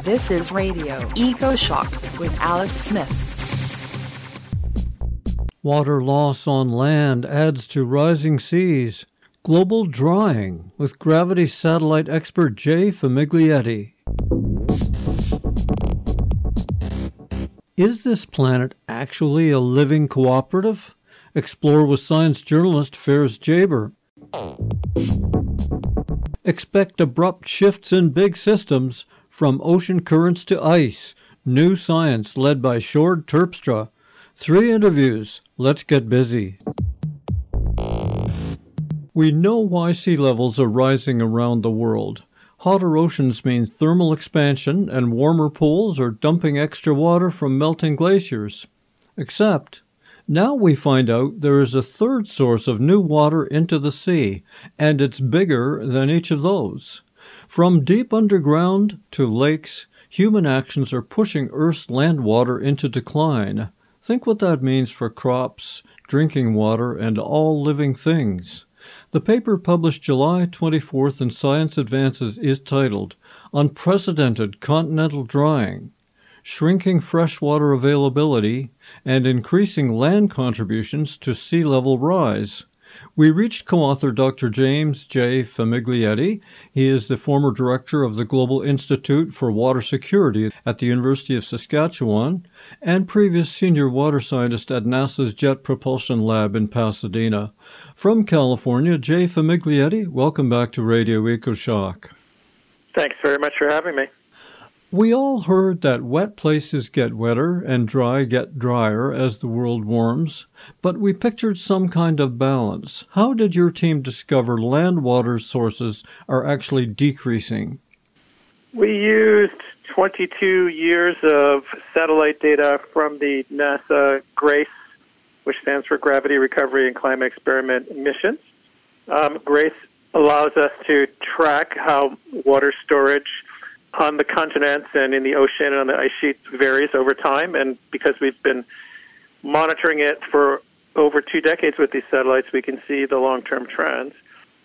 This is Radio Eco Shock with Alex Smith. Water loss on land adds to rising seas. Global drying with gravity satellite expert Jay Famiglietti. Is this planet actually a living cooperative? Explore with science journalist Faris Jaber. Expect abrupt shifts in big systems, from ocean currents to ice. New science led by Sjoerd Terpstra. 3 interviews. Let's get busy. We know why sea levels are rising around the world. Hotter oceans mean thermal expansion, and warmer poles are dumping extra water from melting glaciers. Except, now we find out there is a third source of new water into the sea, and it's bigger than each of those. From deep underground to lakes, human actions are pushing Earth's land water into decline. Think what that means for crops, drinking water, and all living things. The paper published July 24th in Science Advances is titled, Unprecedented Continental Drying, Shrinking Freshwater Availability, and Increasing Land Contributions to Sea Level Rise. We reached co-author Dr. James J. Famiglietti. He is the former director of the Global Institute for Water Security at the University of Saskatchewan and previous senior water scientist at NASA's Jet Propulsion Lab in Pasadena. From California, Jay Famiglietti, welcome back to Radio EcoShock. Thanks very much for having me. We all heard that wet places get wetter and dry get drier as the world warms, but we pictured some kind of balance. How did your team discover land water sources are actually decreasing? We used 22 years of satellite data from the NASA GRACE, which stands for Gravity Recovery and Climate Experiment missions. GRACE allows us to track how water storage on the continents and in the ocean and on the ice sheets varies over time. And because we've been monitoring it for over 2 decades with these satellites, we can see the long-term trends.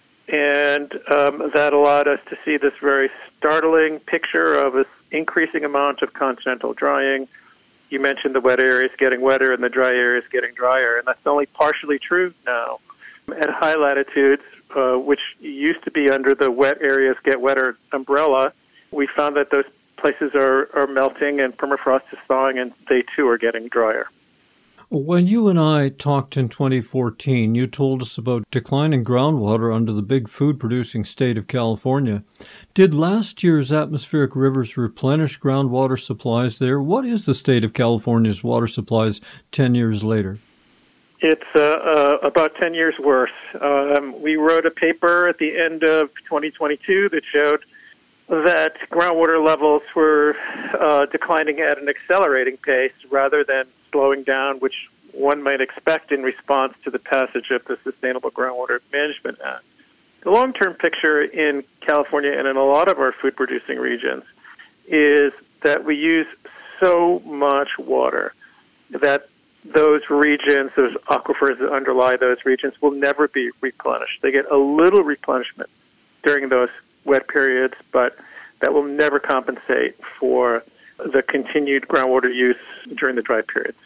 And that allowed us to see this very startling picture of an increasing amount of continental drying. You mentioned the wet areas getting wetter and the dry areas getting drier, and that's only partially true now. At high latitudes, which used to be under the wet areas get wetter umbrella, we found that those places are melting and permafrost is thawing, and they too are getting drier. When you and I talked in 2014, you told us about declining groundwater under the big food-producing state of California. Did last year's atmospheric rivers replenish groundwater supplies there? What is the state of California's water supplies 10 years later? It's about 10 years worse. We wrote a paper at the end of 2022 that showed that groundwater levels were declining at an accelerating pace rather than slowing down, which one might expect in response to the passage of the Sustainable Groundwater Management Act. The long-term picture in California and in a lot of our food-producing regions is that we use so much water that those regions, those aquifers that underlie those regions, will never be replenished. They get a little replenishment during those wet periods, but that will never compensate for the continued groundwater use during the dry periods.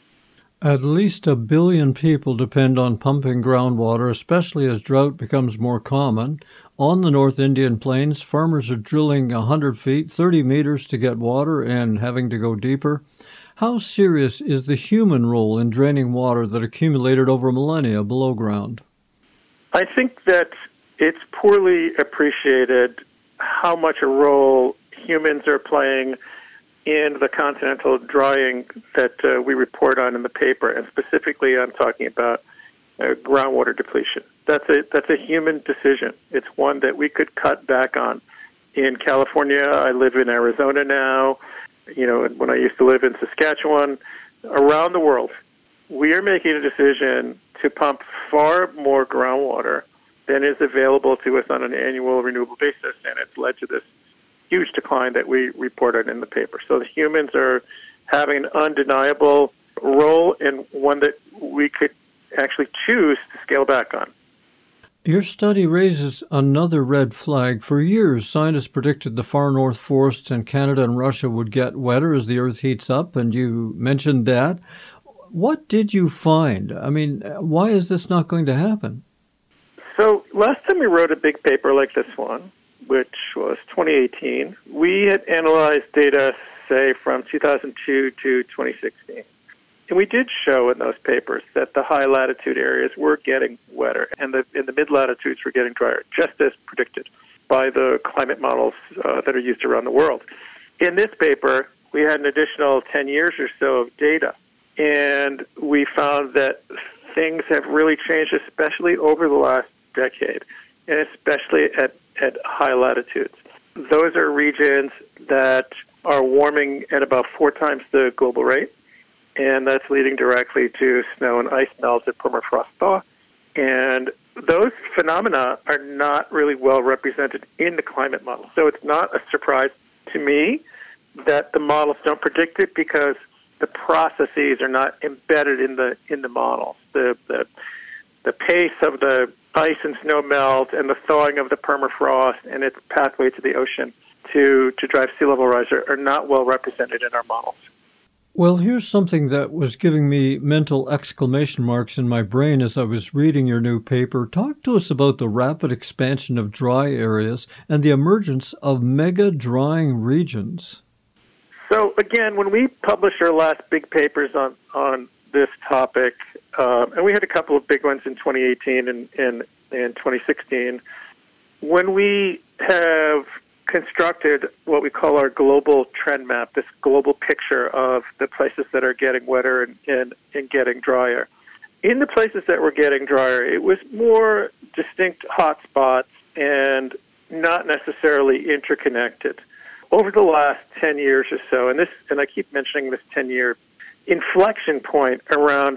At least 1 billion people depend on pumping groundwater, especially as drought becomes more common. On the North Indian Plains, farmers are drilling 100 feet, 30 meters to get water and having to go deeper. How serious is the human role in draining water that accumulated over millennia below ground? I think that it's poorly appreciated how much a role humans are playing in the continental drying that we report on in the paper, and specifically I'm talking about groundwater depletion. That's a human decision. It's one that we could cut back on. In California, I live in Arizona now. You know, when I used to live in Saskatchewan, around the world, we are making a decision to pump far more groundwater than is available to us on an annual renewable basis, and it's led to this huge decline that we reported in the paper. So the humans are having an undeniable role, and one that we could actually choose to scale back on. Your study raises another red flag. For years, scientists predicted the far north forests in Canada and Russia would get wetter as the Earth heats up, and you mentioned that. What did you find? I mean, why is this not going to happen? So last time we wrote a big paper like this one, which was 2018, we had analyzed data, say, from 2002 to 2016. And we did show in those papers that the high latitude areas were getting wetter and the mid latitudes were getting drier, just as predicted by the climate models that are used around the world. In this paper, we had an additional 10 years or so of data, and we found that things have really changed, especially over the last decade, and especially at high latitudes. Those are regions that are warming at about 4 times the global rate, and that's leading directly to snow and ice melt and permafrost thaw. And those phenomena are not really well represented in the climate model. So it's not a surprise to me that the models don't predict it, because the processes are not embedded in the models. The pace of the ice and snow melt and the thawing of the permafrost and its pathway to the ocean to drive sea level rise are not well represented in our models. Well, here's something that was giving me mental exclamation marks in my brain as I was reading your new paper. Talk to us about the rapid expansion of dry areas and the emergence of mega drying regions. So again, when we published our last big papers on this topic, and we had a couple of big ones in 2018 and 2016, when we have constructed what we call our global trend map, this global picture of the places that are getting wetter and getting drier. In the places that were getting drier, it was more distinct hotspots and not necessarily interconnected. Over the last 10 years or so, and I keep mentioning this 10-year inflection point around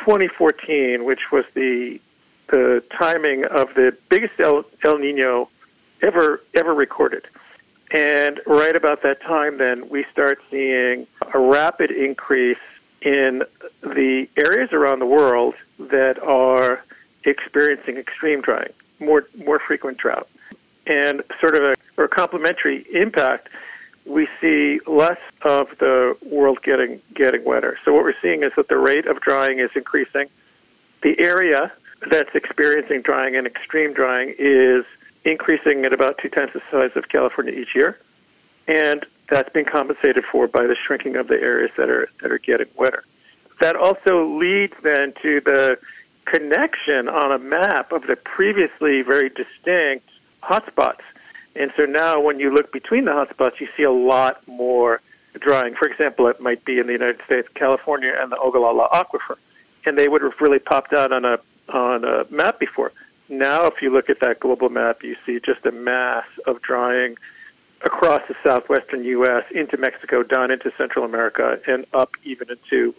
2014, which was the timing of the biggest El Nino ever recorded. And right about that time, then, we start seeing a rapid increase in the areas around the world that are experiencing extreme drying, more frequent drought. And sort of a complementary impact, we see less of the world getting wetter. So what we're seeing is that the rate of drying is increasing. The area that's experiencing drying and extreme drying is increasing at about 2 times the size of California each year, and that's been compensated for by the shrinking of the areas that are getting wetter. That also leads then to the connection on a map of the previously very distinct hotspots. And so now when you look between the hotspots, you see a lot more drying. For example, it might be in the United States, California and the Ogallala Aquifer, and they would have really popped out on a map before. Now, if you look at that global map, you see just a mass of drying across the southwestern U.S., into Mexico, down into Central America, and up even into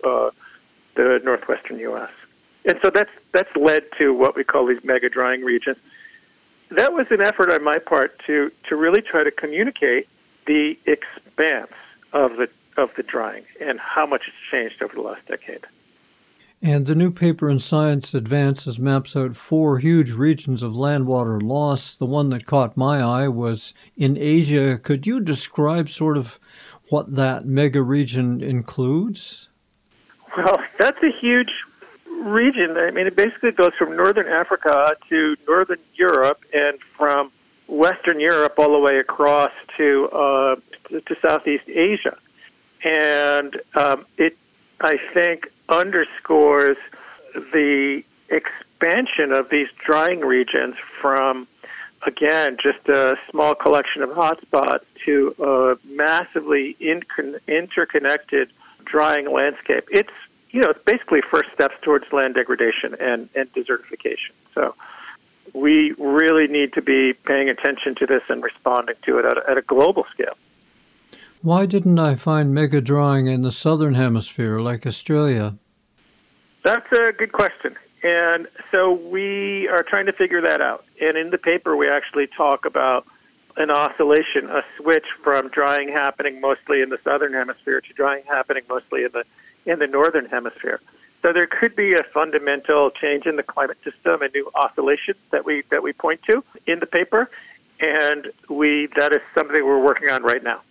the northwestern U.S. And so that's led to what we call these mega drying regions. That was an effort on my part to really try to communicate the expanse of the drying and how much it's changed over the last decade. And the new paper in Science Advances maps out 4 huge regions of land-water loss. The one that caught my eye was in Asia. Could you describe sort of what that mega region includes? Well, that's a huge region. I mean, it basically goes from northern Africa to northern Europe, and from western Europe all the way across to Southeast Asia. And it, I think, underscores the expansion of these drying regions from, again, just a small collection of hotspots to a massively interconnected drying landscape. It's basically first steps towards land degradation and desertification. So we really need to be paying attention to this and responding to it at a global scale. Why didn't I find mega drying in the southern hemisphere like Australia? That's a good question. And so we are trying to figure that out. And in the paper, we actually talk about an oscillation, a switch from drying happening mostly in the southern hemisphere to drying happening mostly in the northern hemisphere. So there could be a fundamental change in the climate system, a new oscillation that we point to in the paper, and that is something we're working on right now.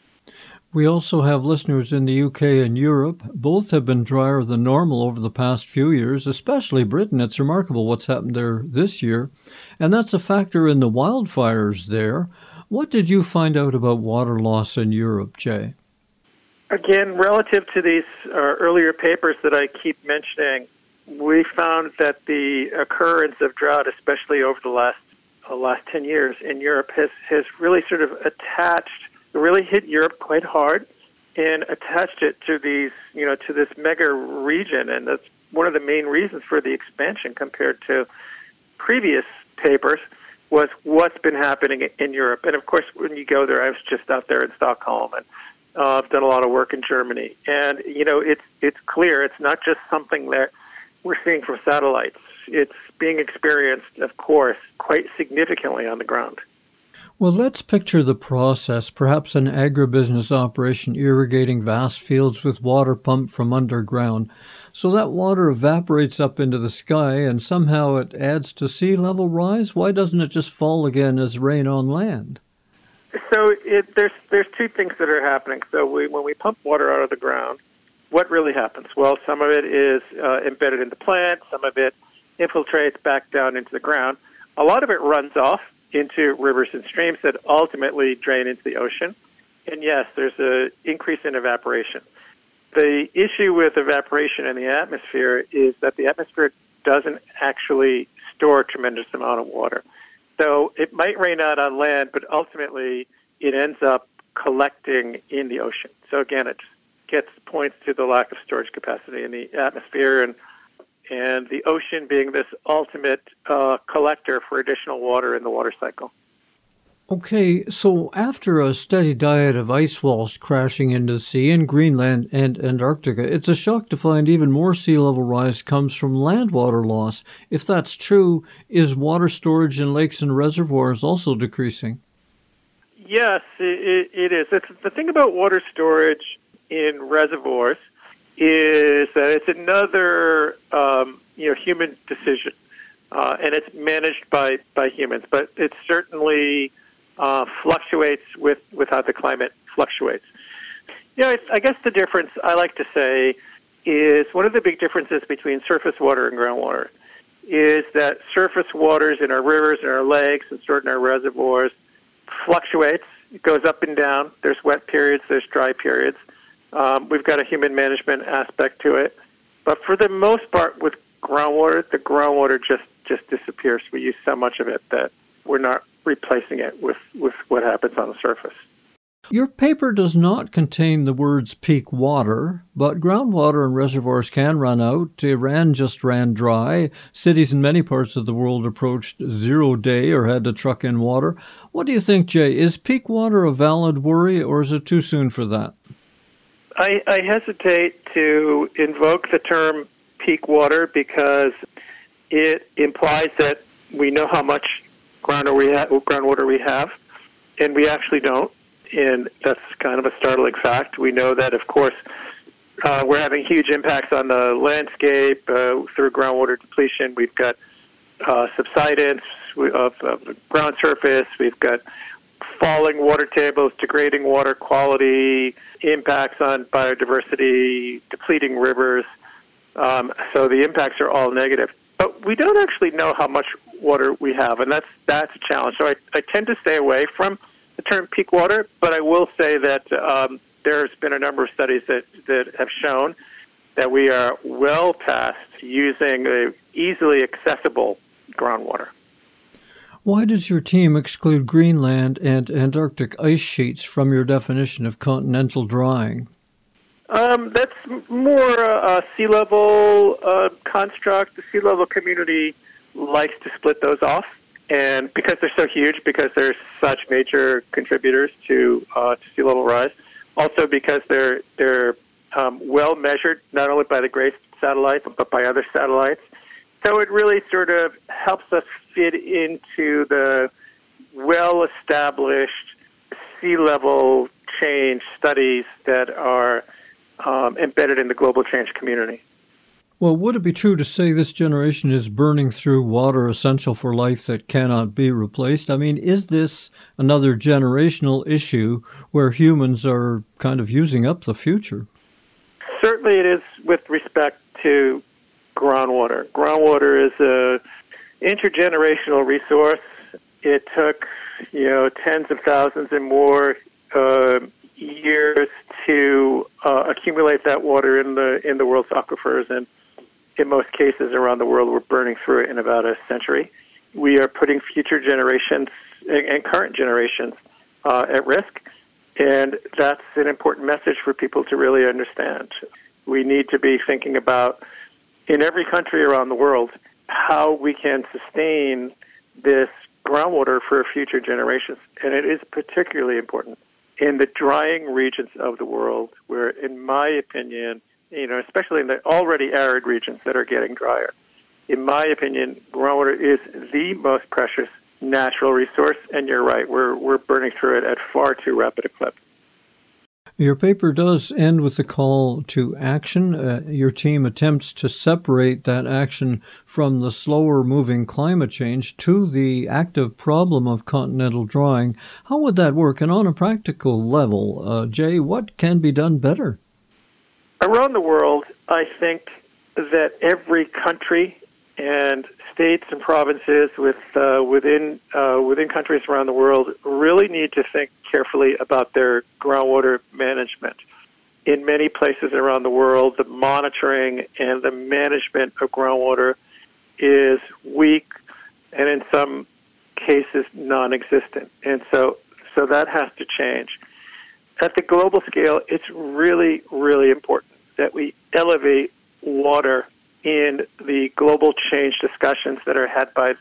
We also have listeners in the UK and Europe. Both have been drier than normal over the past few years, especially Britain. It's remarkable what's happened there this year. And that's a factor in the wildfires there. What did you find out about water loss in Europe, Jay? Again, relative to these earlier papers that I keep mentioning, we found that the occurrence of drought, especially over the last 10 years in Europe, has really sort of really hit Europe quite hard and attached it to to this mega region. And that's one of the main reasons for the expansion compared to previous papers was what's been happening in Europe. And of course, when you go there, I was just out there in Stockholm, and I've done a lot of work in Germany. And, it's clear it's not just something that we're seeing from satellites. It's being experienced, of course, quite significantly on the ground. Well, let's picture the process, perhaps an agribusiness operation irrigating vast fields with water pumped from underground. So that water evaporates up into the sky and somehow it adds to sea level rise? Why doesn't it just fall again as rain on land? So there's two things that are happening. So when we pump water out of the ground, what really happens? Well, some of it is embedded in the plant. Some of it infiltrates back down into the ground. A lot of it runs off into rivers and streams that ultimately drain into the ocean. And yes, there's an increase in evaporation. The issue with evaporation in the atmosphere is that the atmosphere doesn't actually store a tremendous amount of water. So it might rain out on land, but ultimately it ends up collecting in the ocean. So again, it points to the lack of storage capacity in the atmosphere, and the ocean being this ultimate collector for additional water in the water cycle. Okay, so after a steady diet of ice walls crashing into the sea in Greenland and Antarctica, it's a shock to find even more sea level rise comes from land water loss. If that's true, is water storage in lakes and reservoirs also decreasing? Yes, it is. The thing about water storage in reservoirs is that it's another human decision, and it's managed by humans, but it certainly fluctuates with how the climate fluctuates. I guess the difference I like to say is one of the big differences between surface water and groundwater is that surface waters in our rivers and our lakes and stored in our reservoirs fluctuates. It goes up and down. There's wet periods. There's dry periods. We've got a human management aspect to it. But for the most part with groundwater, the groundwater just disappears. We use so much of it that we're not replacing it with what happens on the surface. Your paper does not contain the words peak water, but groundwater and reservoirs can run out. Iran just ran dry. Cities in many parts of the world approached 0 day or had to truck in water. What do you think, Jay? Is peak water a valid worry, or is it too soon for that? I hesitate to invoke the term peak water because it implies that we know how much groundwater we have, and we actually don't. And that's kind of a startling fact. We know that, of course, we're having huge impacts on the landscape through groundwater depletion. We've got subsidence of the ground surface. We've got falling water tables, degrading water quality, impacts on biodiversity, depleting rivers. So the impacts are all negative. But we don't actually know how much water we have, and that's a challenge. So I tend to stay away from the term peak water, but I will say that there's been a number of studies that have shown that we are well past using easily accessible groundwater. Why does your team exclude Greenland and Antarctic ice sheets from your definition of continental drying? That's more a sea level construct. The sea level community likes to split those off, and because they're so huge, because they're such major contributors to sea level rise, also because they're well measured not only by the GRACE satellite but by other satellites. So it really sort of helps us fit into the well-established sea level change studies that are embedded in the global change community. Well, would it be true to say this generation is burning through water essential for life that cannot be replaced? I mean, is this another generational issue where humans are kind of using up the future? Certainly it is with respect to groundwater. Groundwater is a intergenerational resource. It took, tens of thousands and more years to accumulate that water in the world's aquifers, and in most cases around the world, we're burning through it in about a century. We are putting future generations and current generations at risk, and that's an important message for people to really understand. We need to be thinking about, in every country around the world, how we can sustain this groundwater for future generations. And it is particularly important in the drying regions of the world where, in my opinion, especially in the already arid regions that are getting drier, in my opinion, groundwater is the most precious natural resource. And you're right, we're burning through it at far too rapid a clip. Your paper does end with a call to action. Your team attempts to separate that action from the slower-moving climate change to the active problem of continental drying. How would that work? And on a practical level, Jay, what can be done better? Around the world, I think that every country and states and provinces within countries around the world really need to think carefully about their groundwater management. In many places around the world, the monitoring and the management of groundwater is weak and in some cases non-existent. And so that has to change. At the global scale, it's really, really important that we elevate water in the global change discussions that are held by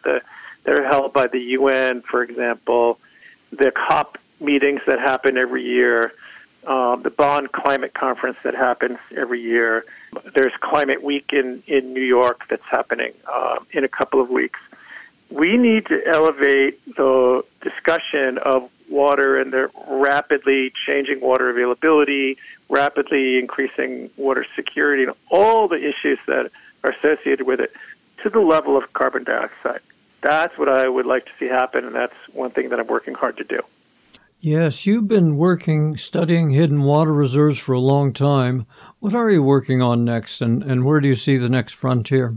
the UN, for example, the COP meetings that happen every year, the Bonn Climate Conference that happens every year. There's Climate Week in New York that's happening in a couple of weeks. We need to elevate the discussion of water and the rapidly changing water availability, rapidly increasing water security, and all the issues that are associated with it to the level of carbon dioxide. That's what I would like to see happen, and that's one thing that I'm working hard to do. Yes, you've been studying hidden water reserves for a long time. What are you working on next, and where do you see the next frontier?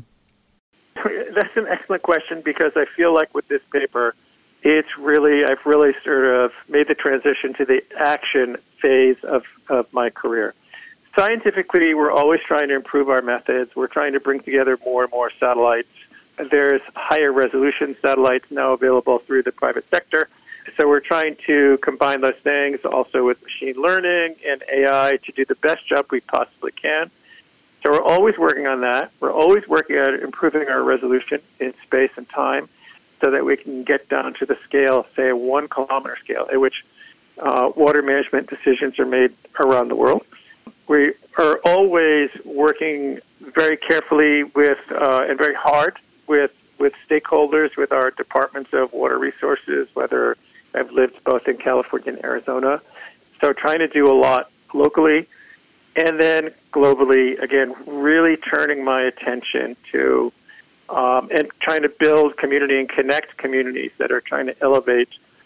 That's an excellent question, because I feel like with this paper, I've really sort of made the transition to the action phase of my career. Scientifically, we're always trying to improve our methods. We're trying to bring together more and more satellites. There's higher resolution satellites now available through the private sector. So we're trying to combine those things also with machine learning and AI to do the best job we possibly can. So we're always working on that. We're always working on improving our resolution in space and time so that we can get down to the scale, say a 1 kilometer scale, at which water management decisions are made around the world. We are always working very carefully with and very hard with stakeholders, with our departments of water resources, whether I've lived both in California and Arizona. So trying to do a lot locally, and then globally, again, really turning my attention to and trying to build community and connect communities that are trying to elevate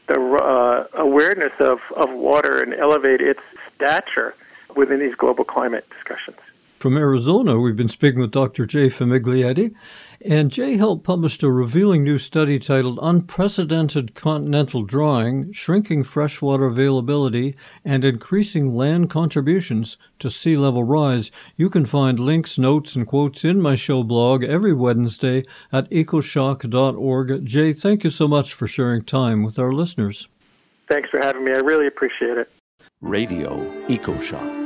the awareness of water and elevate its stature within these global climate discussions. From Arizona, we've been speaking with Dr. Jay Famiglietti, and Jay helped publish a revealing new study titled Unprecedented Continental Drying, Shrinking Freshwater Availability, and Increasing Land Contributions to Sea Level Rise. You can find links, notes, and quotes in my show blog every Wednesday at ecoshock.org. Jay, thank you so much for sharing time with our listeners. Thanks for having me. I really appreciate it. Radio EcoShock.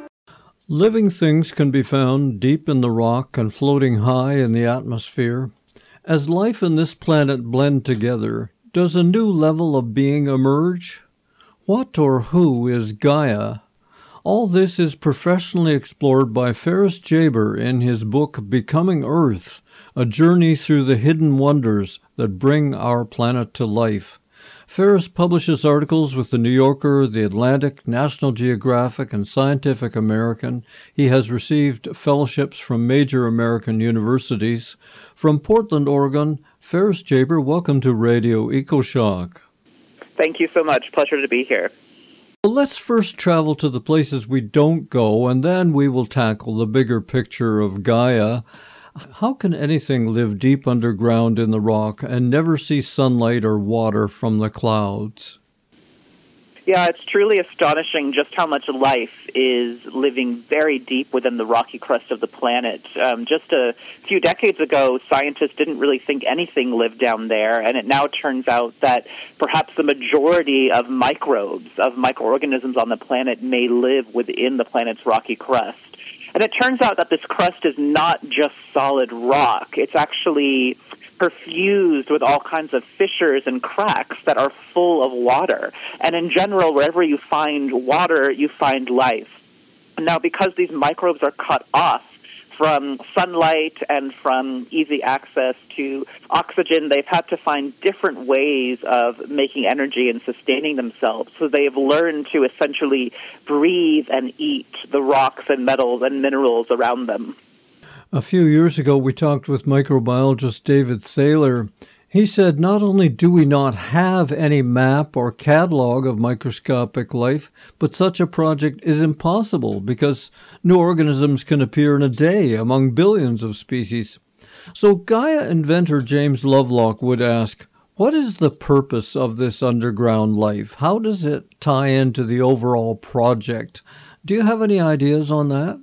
Living things can be found deep in the rock and floating high in the atmosphere. As life and this planet blend together, does a new level of being emerge? What or who is Gaia? All this is professionally explored by Ferris Jaber in his book Becoming Earth, A Journey Through the Hidden Wonders That Bring Our Planet to Life. Ferris publishes articles with The New Yorker, The Atlantic, National Geographic, and Scientific American. He has received fellowships from major American universities. From Portland, Oregon, Ferris Jaber, welcome to Radio EcoShock. Thank you so much. Pleasure to be here. Well, let's first travel to the places we don't go, and then we will tackle the bigger picture of Gaia. How can anything live deep underground in the rock and never see sunlight or water from the clouds? Yeah, it's truly astonishing just how much life is living very deep within the rocky crust of the planet. Just a few decades ago, scientists didn't really think anything lived down there, and it now turns out that perhaps the majority of microbes, of microorganisms on the planet, may live within the planet's rocky crust. And it turns out that this crust is not just solid rock. It's actually perfused with all kinds of fissures and cracks that are full of water. And in general, wherever you find water, you find life. Now, because these microbes are cut off from sunlight and from easy access to oxygen, they've had to find different ways of making energy and sustaining themselves. So they've learned to essentially breathe and eat the rocks and metals and minerals around them. A few years ago, we talked with microbiologist David Thaler. He said not only do we not have any map or catalog of microscopic life, but such a project is impossible because new organisms can appear in a day among billions of species. So Gaia inventor James Lovelock would ask, what is the purpose of this underground life? How does it tie into the overall project? Do you have any ideas on that?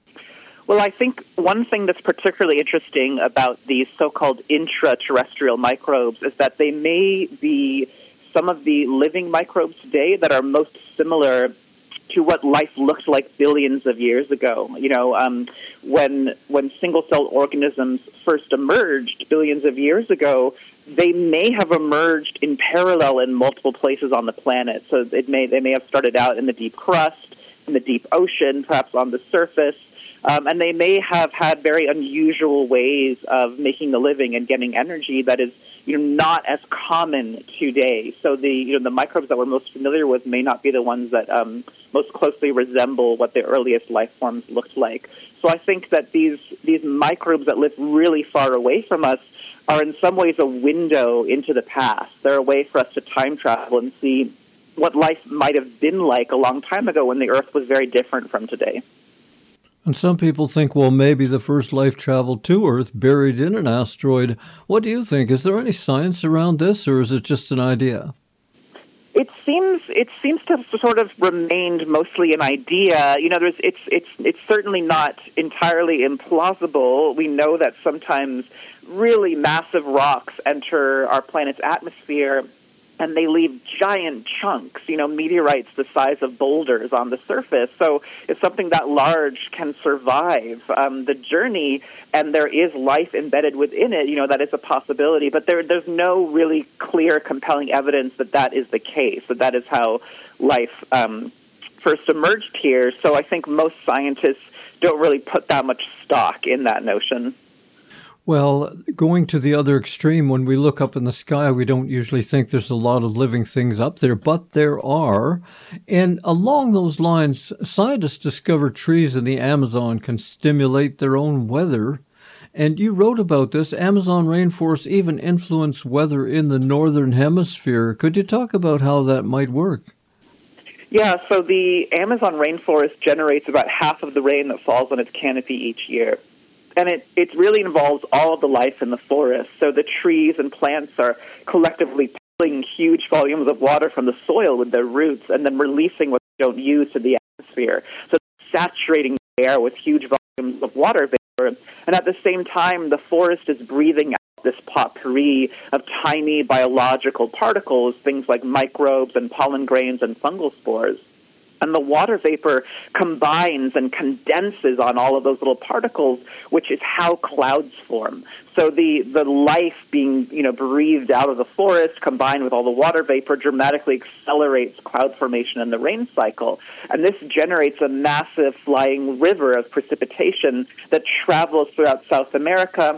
Well, I think one thing that's particularly interesting about these so-called intraterrestrial microbes is that they may be some of the living microbes today that are most similar to what life looked like billions of years ago. You know, when single-cell organisms first emerged billions of years ago, they may have emerged in parallel in multiple places on the planet. So they may have started out in the deep crust, in the deep ocean, perhaps on the surface. And they may have had very unusual ways of making a living and getting energy that is, not as common today. So the microbes that we're most familiar with may not be the ones that most closely resemble what the earliest life forms looked like. So I think that these microbes that live really far away from us are in some ways a window into the past. They're a way for us to time travel and see what life might have been like a long time ago when the Earth was very different from today. And some people think, well, maybe the first life traveled to Earth buried in an asteroid. What do you think? Is there any science around this, or is it just an idea? It seems to have sort of remained mostly an idea. It's certainly not entirely implausible. We know that sometimes really massive rocks enter our planet's atmosphere, and they leave giant chunks, meteorites the size of boulders on the surface. So if something that large can survive the journey and there is life embedded within it, that is a possibility. But there's no really clear, compelling evidence that is the case, that is how life first emerged here. So I think most scientists don't really put that much stock in that notion. Well, going to the other extreme, when we look up in the sky, we don't usually think there's a lot of living things up there, but there are. And along those lines, scientists discover trees in the Amazon can stimulate their own weather. And you wrote about this. Amazon rainforests even influence weather in the northern hemisphere. Could you talk about how that might work? Yeah, so the Amazon rainforest generates about half of the rain that falls on its canopy each year. And it really involves all of the life in the forest. So the trees and plants are collectively pulling huge volumes of water from the soil with their roots and then releasing what they don't use to the atmosphere. So saturating the air with huge volumes of water vapor. And at the same time, the forest is breathing out this potpourri of tiny biological particles, things like microbes and pollen grains and fungal spores. And the water vapor combines and condenses on all of those little particles, which is how clouds form. So the life being, breathed out of the forest combined with all the water vapor dramatically accelerates cloud formation in the rain cycle. And this generates a massive flying river of precipitation that travels throughout South America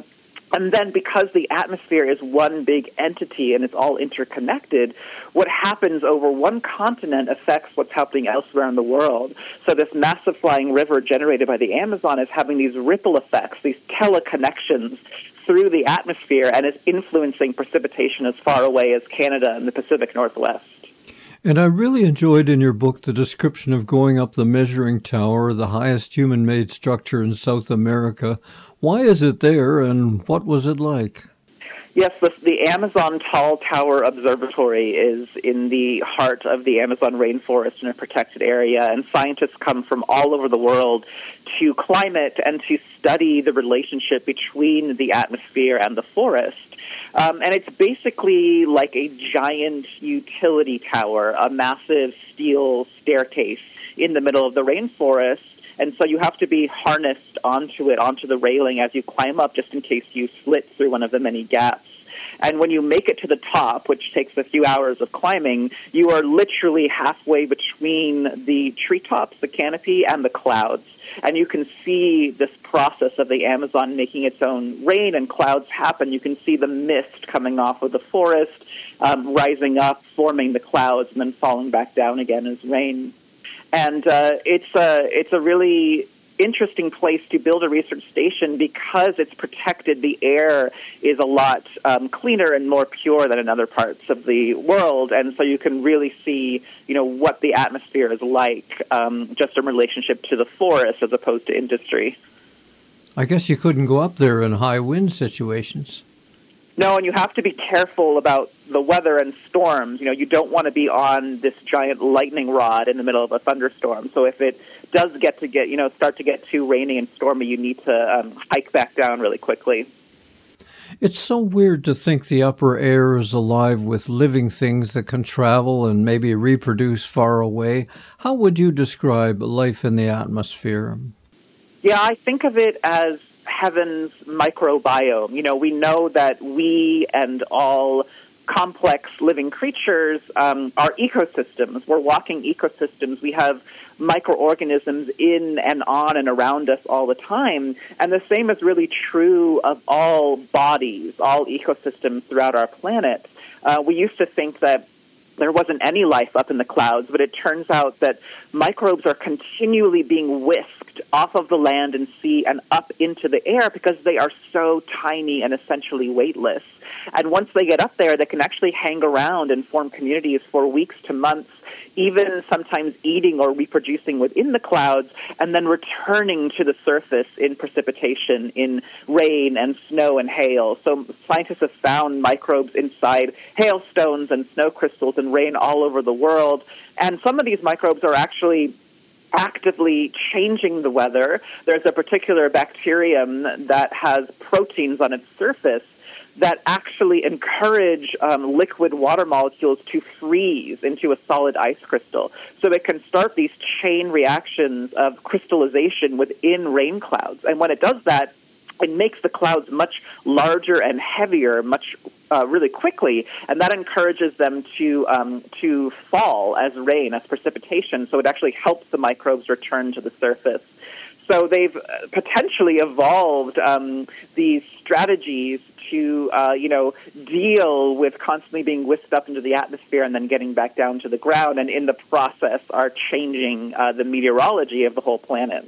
And then because the atmosphere is one big entity and it's all interconnected, what happens over one continent affects what's happening elsewhere in the world. So this massive flying river generated by the Amazon is having these ripple effects, these teleconnections through the atmosphere, and is influencing precipitation as far away as Canada and the Pacific Northwest. And I really enjoyed in your book the description of going up the measuring tower, the highest human-made structure in South America. Why is it there, and what was it like? Yes, the Amazon Tall Tower Observatory is in the heart of the Amazon rainforest in a protected area, and scientists come from all over the world to climb it and to study the relationship between the atmosphere and the forest. And it's basically like a giant utility tower, a massive steel staircase in the middle of the rainforest. And so you have to be harnessed onto it, onto the railing as you climb up, just in case you slit through one of the many gaps. And when you make it to the top, which takes a few hours of climbing, you are literally halfway between the treetops, the canopy, and the clouds. And you can see this process of the Amazon making its own rain and clouds happen. You can see the mist coming off of the forest, rising up, forming the clouds, and then falling back down again as rain. And it's a really interesting place to build a research station because it's protected. The air is a lot cleaner and more pure than in other parts of the world, and so you can really see, what the atmosphere is like, just in relationship to the forest as opposed to industry. I guess you couldn't go up there in high wind situations. No, and you have to be careful about the weather and storms. You don't want to be on this giant lightning rod in the middle of a thunderstorm. So if it does start to get too rainy and stormy, you need to hike back down really quickly. It's so weird to think the upper air is alive with living things that can travel and maybe reproduce far away. How would you describe life in the atmosphere? Yeah, I think of it as heaven's microbiome. We know that we and all complex living creatures are ecosystems. We're walking ecosystems. We have microorganisms in and on and around us all the time. And the same is really true of all bodies, all ecosystems throughout our planet. We used to think that there wasn't any life up in the clouds, but it turns out that microbes are continually being whisked off of the land and sea and up into the air because they are so tiny and essentially weightless. And once they get up there, they can actually hang around and form communities for weeks to months, even sometimes eating or reproducing within the clouds, and then returning to the surface in precipitation, in rain and snow and hail. So scientists have found microbes inside hailstones and snow crystals and rain all over the world. And some of these microbes are actually actively changing the weather. There's a particular bacterium that has proteins on its surface that actually encourage liquid water molecules to freeze into a solid ice crystal. So it can start these chain reactions of crystallization within rain clouds. And when it does that, it makes the clouds much larger and heavier, really quickly, and that encourages them to fall as rain, as precipitation. So it actually helps the microbes return to the surface. So they've potentially evolved these strategies to, deal with constantly being whisked up into the atmosphere and then getting back down to the ground, and in the process are changing the meteorology of the whole planet.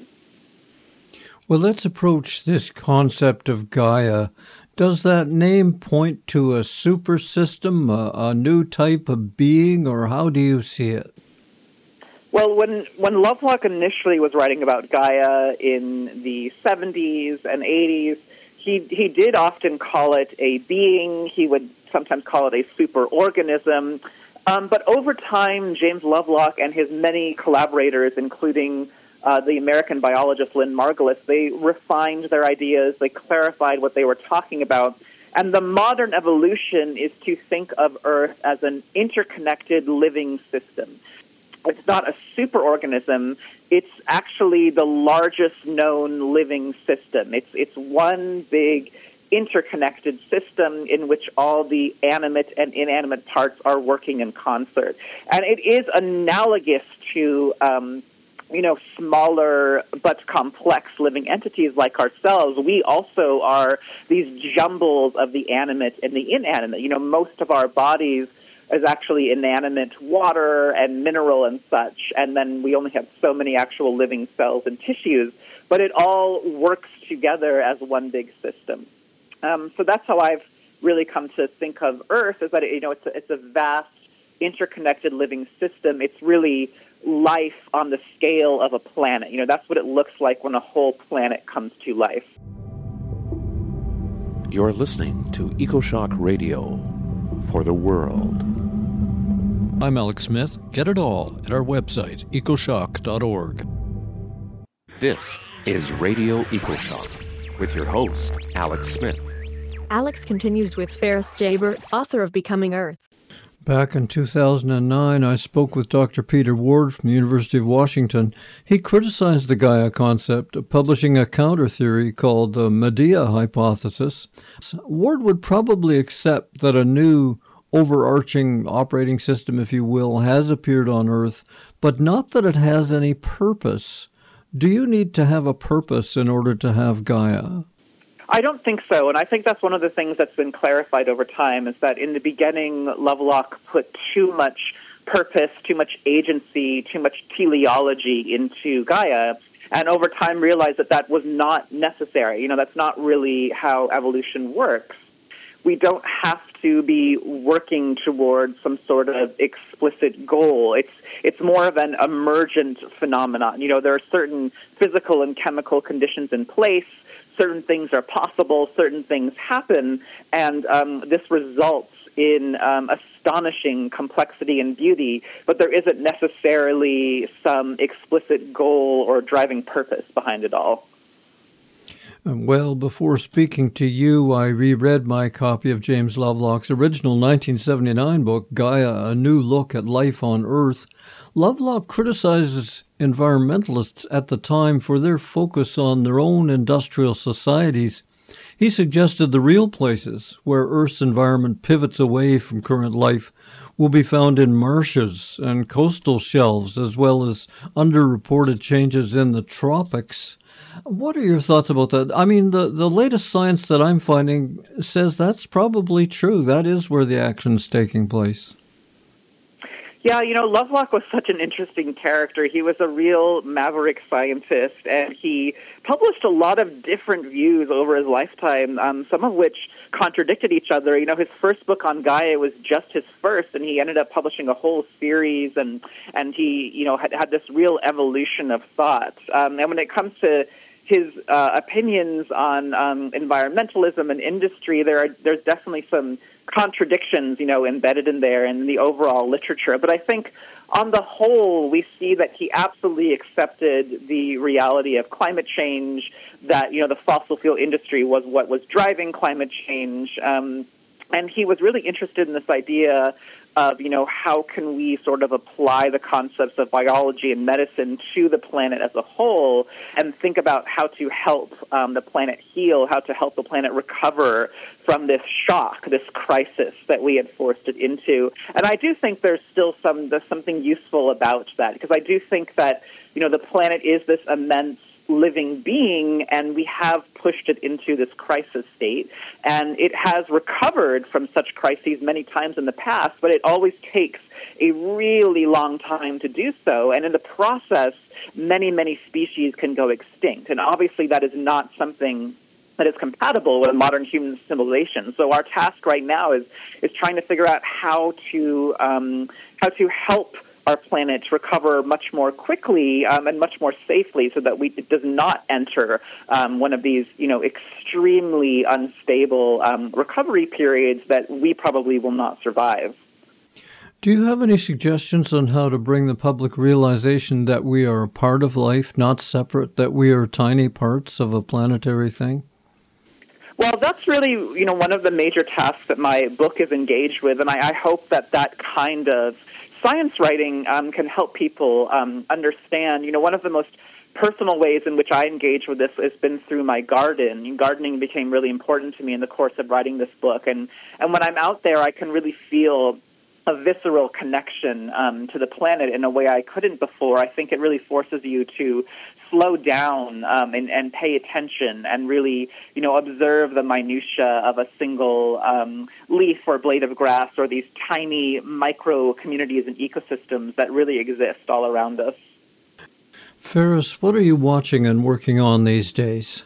Well, let's approach this concept of Gaia. Does that name point to a super system, a new type of being, or how do you see it? Well, when Lovelock initially was writing about Gaia in the 70s and 80s, he did often call it a being. He would sometimes call it a superorganism. But over time, James Lovelock and his many collaborators, including the American biologist Lynn Margulis, they refined their ideas, they clarified what they were talking about. And the modern evolution is to think of Earth as an interconnected living system. It's not a superorganism. It's actually the largest known living system. It's one big interconnected system in which all the animate and inanimate parts are working in concert. And it is analogous to smaller but complex living entities like ourselves, we also are these jumbles of the animate and the inanimate. Most of our bodies is actually inanimate water and mineral and such, and then we only have so many actual living cells and tissues, but it all works together as one big system. So that's how I've really come to think of Earth, is that it's a vast, interconnected living system. It's really life on the scale of a planet. That's what it looks like when a whole planet comes to life. You're listening to EcoShock Radio for the world. I'm Alex Smith. Get it all at our website, ecoshock.org. This is Radio EcoShock with your host, Alex Smith. Alex continues with Ferris Jaber, author of Becoming Earth. Back in 2009, I spoke with Dr. Peter Ward from the University of Washington. He criticized the Gaia concept, publishing a counter-theory called the Medea hypothesis. Ward would probably accept that a new overarching operating system, if you will, has appeared on Earth, but not that it has any purpose. Do you need to have a purpose in order to have Gaia? I don't think so, and I think that's one of the things that's been clarified over time, is that in the beginning, Lovelock put too much purpose, too much agency, too much teleology into Gaia, and over time realized that that was not necessary. That's not really how evolution works. We don't have to be working towards some sort of explicit goal. It's more of an emergent phenomenon. There are certain physical and chemical conditions in place. Certain things are possible, certain things happen, and this results in astonishing complexity and beauty, but there isn't necessarily some explicit goal or driving purpose behind it all. Well, before speaking to you, I reread my copy of James Lovelock's original 1979 book, Gaia, A New Look at Life on Earth. Lovelock criticizes environmentalists at the time for their focus on their own industrial societies. He suggested the real places where Earth's environment pivots away from current life will be found in marshes and coastal shelves, as well as underreported changes in the tropics. What are your thoughts about that? I mean, the latest science that I'm finding says that's probably true. That is where the action's taking place. Yeah, Lovelock was such an interesting character. He was a real maverick scientist, and he published a lot of different views over his lifetime, some of which contradicted each other. His first book on Gaia was just his first, and he ended up publishing a whole series, and he, had this real evolution of thought. And when it comes to his opinions on environmentalism and industry, there's definitely some contradictions, embedded in there in the overall literature. But I think on the whole, we see that he absolutely accepted the reality of climate change, that, the fossil fuel industry was what was driving climate change. And he was really interested in this idea of, how can we sort of apply the concepts of biology and medicine to the planet as a whole and think about how to help the planet heal, how to help the planet recover from this shock, this crisis that we had forced it into. And I do think there's still something useful about that, because I do think that, the planet is this immense living being, and we have pushed it into this crisis state, and it has recovered from such crises many times in the past, but it always takes a really long time to do so, and in the process, many, many species can go extinct, and obviously that is not something that is compatible with a modern human civilization. So our task right now is trying to figure out how to help our planet recover much more quickly and much more safely, so that it does not enter one of these, extremely unstable recovery periods that we probably will not survive. Do you have any suggestions on how to bring the public realization that we are a part of life, not separate, that we are tiny parts of a planetary thing? Well, that's really, one of the major tasks that my book is engaged with, and I hope that kind of science writing can help people understand. One of the most personal ways in which I engage with this has been through my garden. Gardening became really important to me in the course of writing this book, and when I'm out there, I can really feel a visceral connection to the planet in a way I couldn't before. I think it really forces you to slow down and pay attention and really, observe the minutia of a single leaf or blade of grass or these tiny micro communities and ecosystems that really exist all around us. Ferris, what are you watching and working on these days?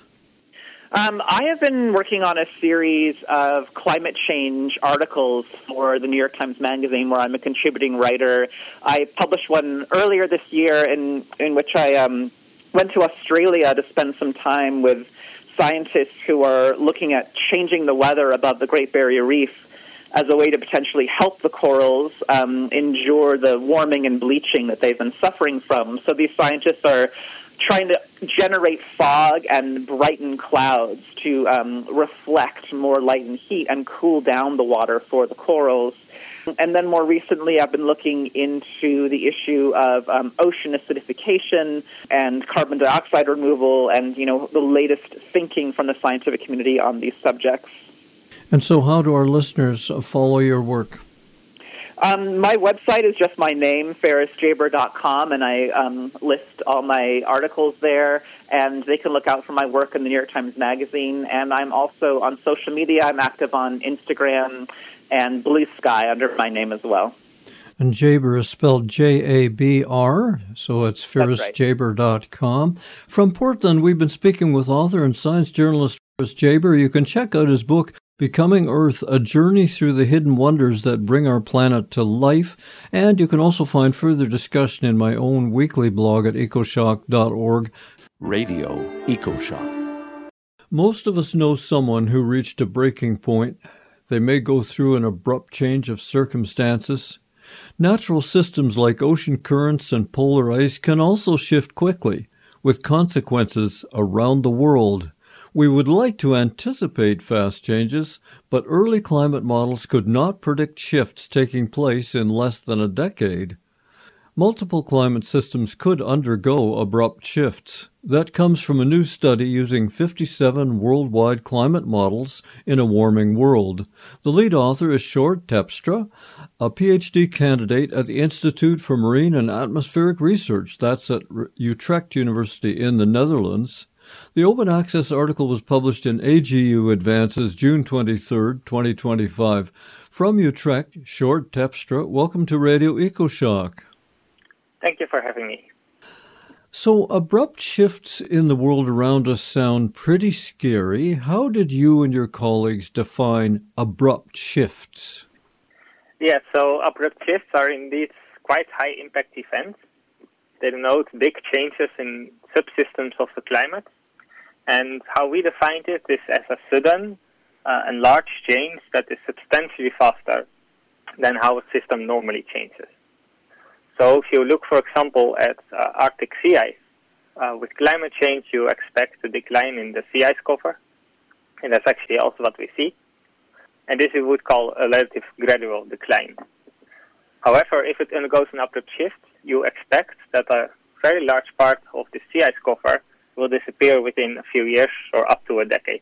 I have been working on a series of climate change articles for the New York Times Magazine, where I'm a contributing writer. I published one earlier this year in which I went to Australia to spend some time with scientists who are looking at changing the weather above the Great Barrier Reef as a way to potentially help the corals endure the warming and bleaching that they've been suffering from. So these scientists are trying to generate fog and brighten clouds to reflect more light and heat and cool down the water for the corals. And then more recently, I've been looking into the issue of ocean acidification and carbon dioxide removal and, the latest thinking from the scientific community on these subjects. And so how do our listeners follow your work? My website is just my name, ferrisjaber.com, and I list all my articles there, and they can look out for my work in the New York Times Magazine. And I'm also on social media. I'm active on Instagram and Blue Sky under my name as well. And Jaber is spelled Jabr, so it's ferrisjaber.com. From Portland, we've been speaking with author and science journalist Ferris Jaber. You can check out his book, Becoming Earth, A Journey Through the Hidden Wonders That Bring Our Planet to Life. And you can also find further discussion in my own weekly blog at ecoshock.org. Radio EcoShock. Most of us know someone who reached a breaking point. They may go through an abrupt change of circumstances. Natural systems like ocean currents and polar ice can also shift quickly, with consequences around the world. We would like to anticipate fast changes, but early climate models could not predict shifts taking place in less than a decade. Multiple climate systems could undergo abrupt shifts. That comes from a new study using 57 worldwide climate models in a warming world. The lead author is Sjoerd Terpstra, a PhD candidate at the Institute for Marine and Atmospheric Research. That's at Utrecht University in the Netherlands. The open access article was published in AGU Advances June 23, 2025. From Utrecht, Sjoerd Terpstra, welcome to Radio EcoShock. Thank you for having me. So, abrupt shifts in the world around us sound pretty scary. How did you and your colleagues define abrupt shifts? Yeah, so abrupt shifts are indeed quite high-impact events. They denote big changes in subsystems of the climate. And how we defined it is as a sudden and large change that is substantially faster than how a system normally changes. So if you look, for example, at Arctic sea ice, with climate change you expect a decline in the sea ice cover, and that's actually also what we see. And this we would call a relative gradual decline. However, if it undergoes an abrupt shift, you expect that a very large part of the sea ice cover will disappear within a few years or up to a decade.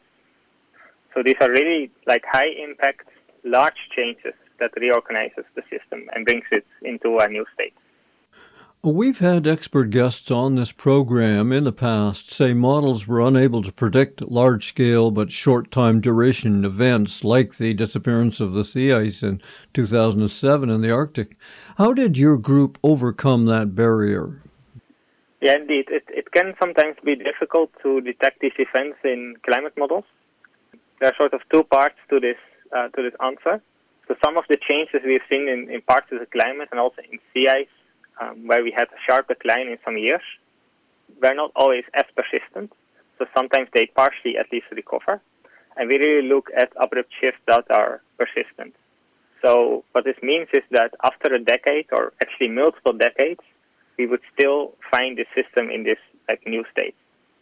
So these are really like high-impact, large changes that reorganizes the system and brings it into a new state. We've had expert guests on this program in the past say models were unable to predict large-scale but short-time duration events like the disappearance of the sea ice in 2007 in the Arctic. How did your group overcome that barrier? Yeah, indeed. It can sometimes be difficult to detect these events in climate models. There are sort of two parts to this answer. So some of the changes we've seen in parts of the climate and also in sea ice, where we had a sharp decline in some years, were not always as persistent. So sometimes they partially at least recover. And we really look at abrupt shifts that are persistent. So what this means is that after a decade, or actually multiple decades, we would still find the system in this new state.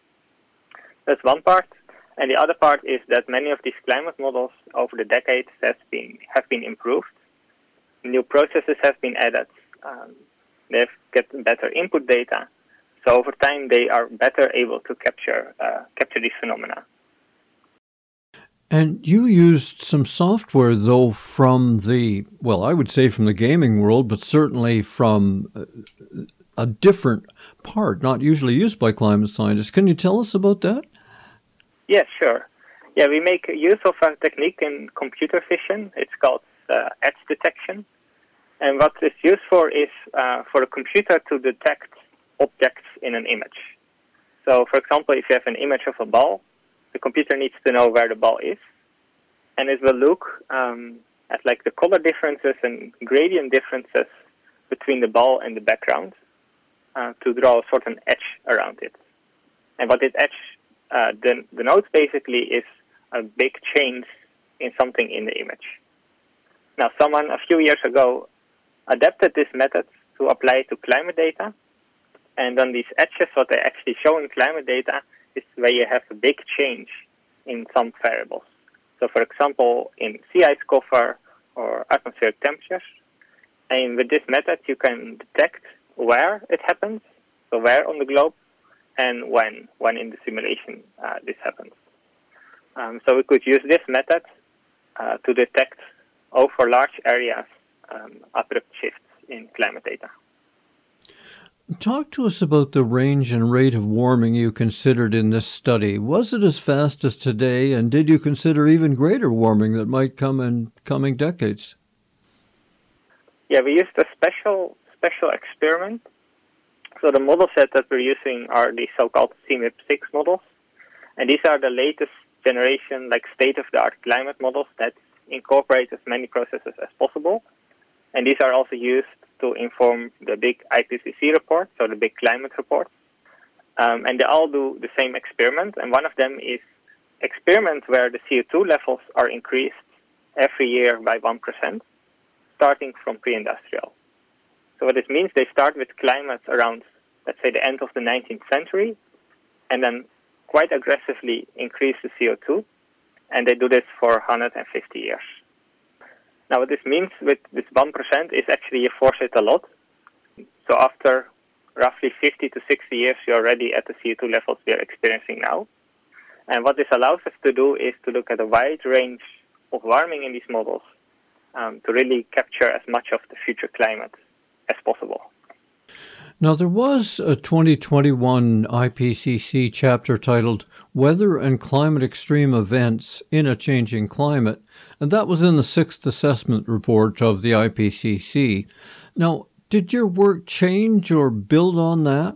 That's one part. And the other part is that many of these climate models over the decades have been improved. New processes have been added. They've get better input data. So over time, they are better able to capture these phenomena. And you used some software, though, from I would say from the gaming world, but certainly from a different part, not usually used by climate scientists. Can you tell us about that? Yes, sure. Yeah, we make use of a technique in computer vision. It's called edge detection. And what it's used for is for a computer to detect objects in an image. So, for example, if you have an image of a ball, the computer needs to know where the ball is, and it will look at like the color differences and gradient differences between the ball and the background to draw a certain edge around it. And what this edge denotes basically is a big change in something in the image. Now, someone a few years ago adapted this method to apply it to climate data, and on these edges, what they actually show in climate data is where you have a big change in some variables. So, for example, in sea ice cover or atmospheric temperatures. And with this method, you can detect where it happens, so where on the globe, and when in the simulation this happens. So we could use this method to detect over large areas abrupt shifts in climate data. Talk to us about the range and rate of warming you considered in this study. Was it as fast as today, and did you consider even greater warming that might come in coming decades? Yeah, we used a special experiment. So the model set that we're using are the so-called CMIP6 models, and these are the latest generation, like state-of-the-art climate models that incorporate as many processes as possible. And these are also used to inform the big IPCC report, so the big climate report. And they all do the same experiment. And one of them is experiment where the CO2 levels are increased every year by 1%, starting from pre-industrial. So what this means, they start with climates around, let's say, the end of the 19th century, and then quite aggressively increase the CO2. And they do this for 150 years. Now, what this means with this 1% is actually you force it a lot. So after roughly 50 to 60 years, you're already at the CO2 levels we are experiencing now. And what this allows us to do is to look at a wide range of warming in these models to really capture as much of the future climate as possible. Now, there was a 2021 IPCC chapter titled Weather and Climate Extreme Events in a Changing Climate, and that was in the 6th assessment report of the IPCC. Now, did your work change or build on that?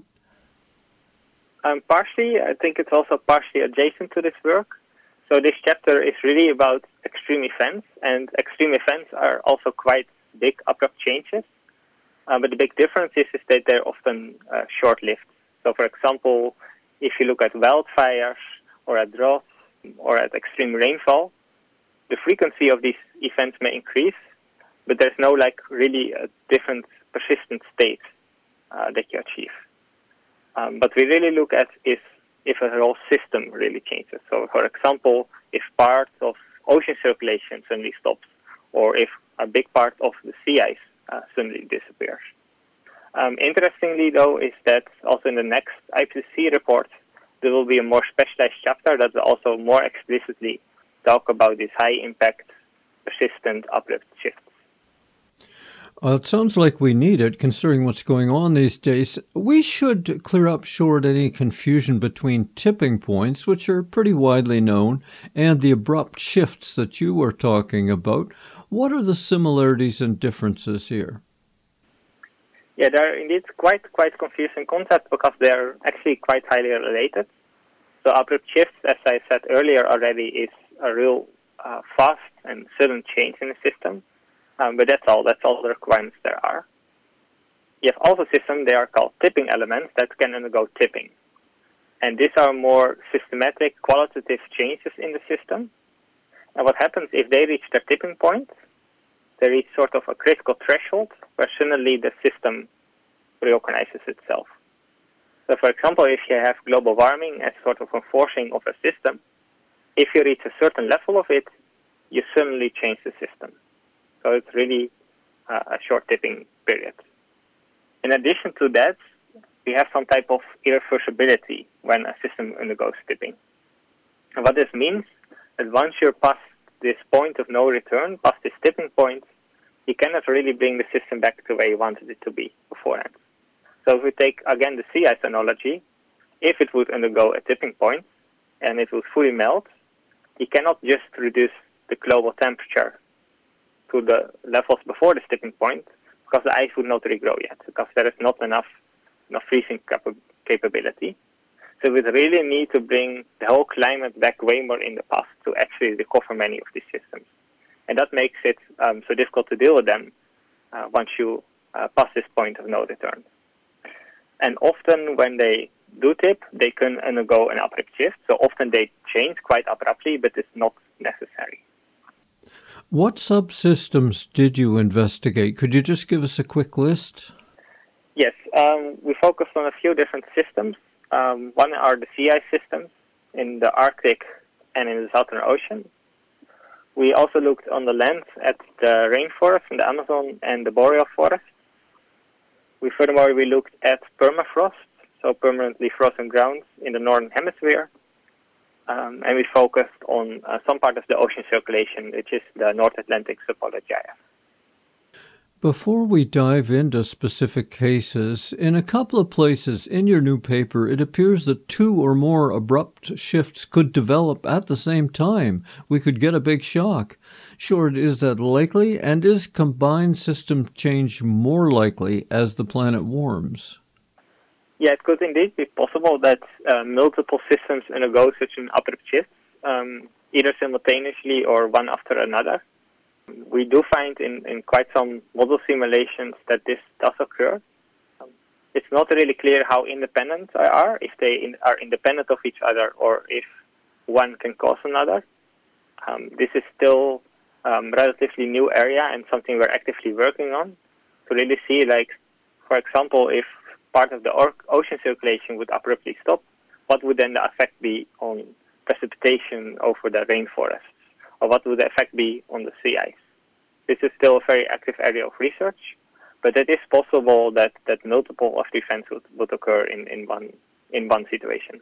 Partially. I think it's also partially adjacent to this work. So this chapter is really about extreme events, and extreme events are also quite big, abrupt changes. But the big difference is that they're often short-lived. So, for example, if you look at wildfires or at droughts or at extreme rainfall, the frequency of these events may increase, but there's no really a different persistent state that you achieve. But we really look at is if a whole system really changes. So, for example, if part of ocean circulation suddenly stops, or if a big part of the sea ice suddenly disappears. Interestingly, though, is that also in the next IPCC report, there will be a more specialized chapter that will also more explicitly talk about these high-impact, persistent abrupt shifts. It sounds like we need it, considering what's going on these days. We should clear up short any confusion between tipping points, which are pretty widely known, and the abrupt shifts that you were talking about. What are the similarities and differences here? Yeah, they're indeed quite confusing concepts because they're actually quite highly related. So abrupt shifts, as I said earlier already, is a real fast and sudden change in the system. But that's all the requirements there are. You have also systems, they are called tipping elements, that can undergo tipping. And these are more systematic, qualitative changes in the system. And what happens if they reach their tipping point? They reach sort of a critical threshold where suddenly the system reorganizes itself. So, for example, if you have global warming as sort of a forcing of a system, if you reach a certain level of it, you suddenly change the system. So it's really a short tipping period. In addition to that, we have some type of irreversibility when a system undergoes tipping. And what this means that once you're past this point of no return, past this tipping point, you cannot really bring the system back to where you wanted it to be beforehand. So if we take, again, the sea ice analogy, if it would undergo a tipping point and it would fully melt, you cannot just reduce the global temperature to the levels before the tipping point, because the ice would not regrow yet, because there is not enough freezing capability. So we really need to bring the whole climate back way more in the past to actually recover many of these systems. And that makes it so difficult to deal with them once you pass this point of no return. And often when they do tip, they can undergo an abrupt shift. So often they change quite abruptly, but it's not necessary. What subsystems did you investigate? Could you just give us a quick list? Yes, we focused on a few different systems. One are the sea ice systems in the Arctic and in the Southern Ocean. We also looked on the land at the rainforest in the Amazon and the boreal forest. Furthermore, we looked at permafrost, so permanently frozen ground in the northern hemisphere. And we focused on some part of the ocean circulation, which is the North Atlantic subpolar gyre. Before we dive into specific cases, in a couple of places in your new paper, it appears that two or more abrupt shifts could develop at the same time. We could get a big shock. Sure, is that likely? And is combined system change more likely as the planet warms? Yeah, it could indeed be possible that multiple systems undergo such an abrupt shift, either simultaneously or one after another. We do find in quite some model simulations that this does occur. It's not really clear how independent they are, if they are independent of each other or if one can cause another. This is still a relatively new area and something we're actively working on to really see, like, for example, if part of the ocean circulation would abruptly stop, what would then the effect be on precipitation over the rainforests? Or what would the effect be on the sea ice? This is still a very active area of research, but it is possible that multiple of the events would occur in one situation.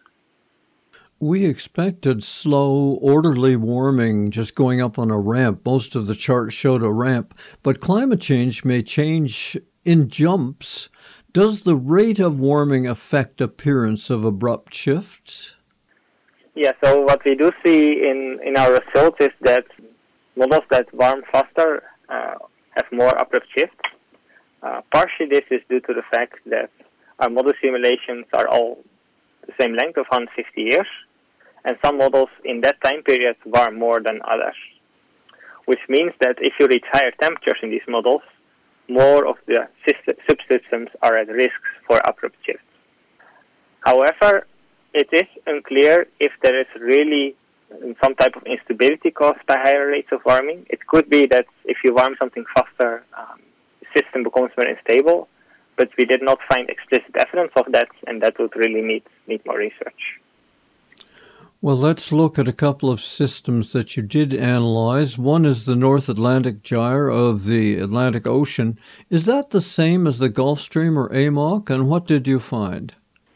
We expected slow, orderly warming just going up on a ramp. Most of the charts showed a ramp, but climate change may change in jumps. Does the rate of warming affect appearance of abrupt shifts? Yeah, so what we do see in our results is that models that warm faster have more abrupt shifts. Partially this is due to the fact that our model simulations are all the same length of 150 years, and some models in that time period warm more than others, which means that if you reach higher temperatures in these models, more of the subsystems are at risk for abrupt shifts. However, it is unclear if there is really some type of instability caused by higher rates of warming. It could be that if you warm something faster, the system becomes more unstable, but we did not find explicit evidence of that, and that would really need more research. Well, let's look at a couple of systems that you did analyze. One is the North Atlantic gyre of the Atlantic Ocean. Is that the same as the Gulf Stream or AMOC, and what did you find?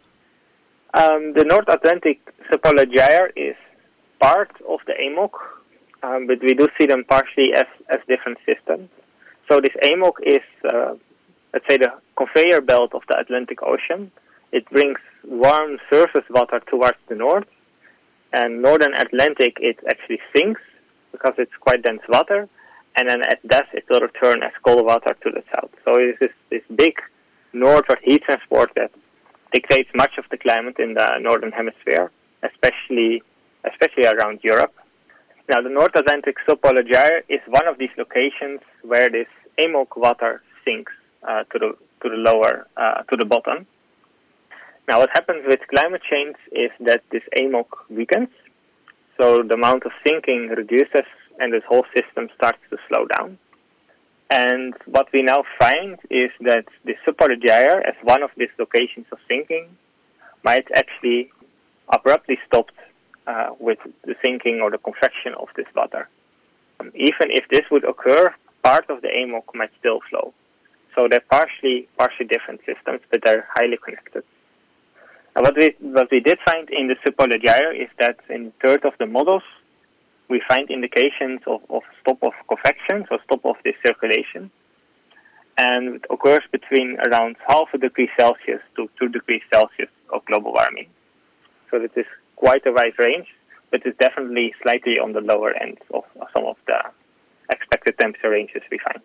The North Atlantic subpolar gyre is part of the AMOC, but we do see them partially as different systems. So this AMOC is, let's say, the conveyor belt of the Atlantic Ocean. It brings warm surface water towards the north, and northern Atlantic it actually sinks because it's quite dense water, and then at dusk it will return as cold water to the south. So it is this big northward heat transport that dictates much of the climate in the northern hemisphere, especially around Europe. Now, the North Atlantic subpolar gyre is one of these locations where this AMOC water sinks to the bottom. Now, what happens with climate change is that this AMOC weakens, so the amount of sinking reduces, and this whole system starts to slow down. And what we now find is that the subpolar gyre, as one of these locations of sinking, might actually abruptly stop with the sinking or the convection of this water. Even if this would occur, part of the AMOC might still flow. So they're partially different systems, but they're highly connected. And what we did find in the subpolar gyre is that in a third of the models, we find indications of stop of convection, so stop of this circulation. And it occurs between around half a degree Celsius to 2 degrees Celsius of global warming. So this is quite a wide range, but it's definitely slightly on the lower end of some of the expected temperature ranges we find.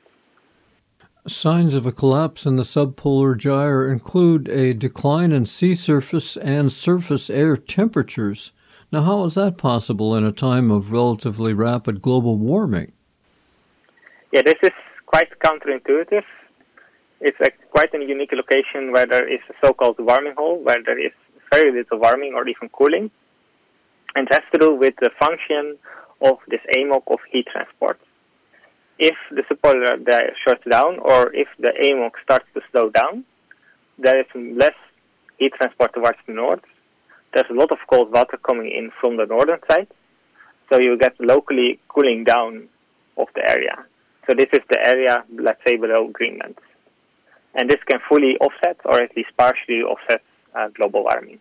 Signs of a collapse in the subpolar gyre include a decline in sea surface and surface air temperatures. Now, how is that possible in a time of relatively rapid global warming? Yeah, this is quite counterintuitive. It's quite a unique location where there is a so-called warming hole, where there is very little warming or even cooling. And it has to do with the function of this AMOC of heat transport. If the subpolar gyre shuts down, or if the AMOC starts to slow down, there is less heat transport towards the north. There's a lot of cold water coming in from the northern side, so you get locally cooling down of the area. So this is the area, let's say, below Greenland. And this can fully offset, or at least partially offset, global warming.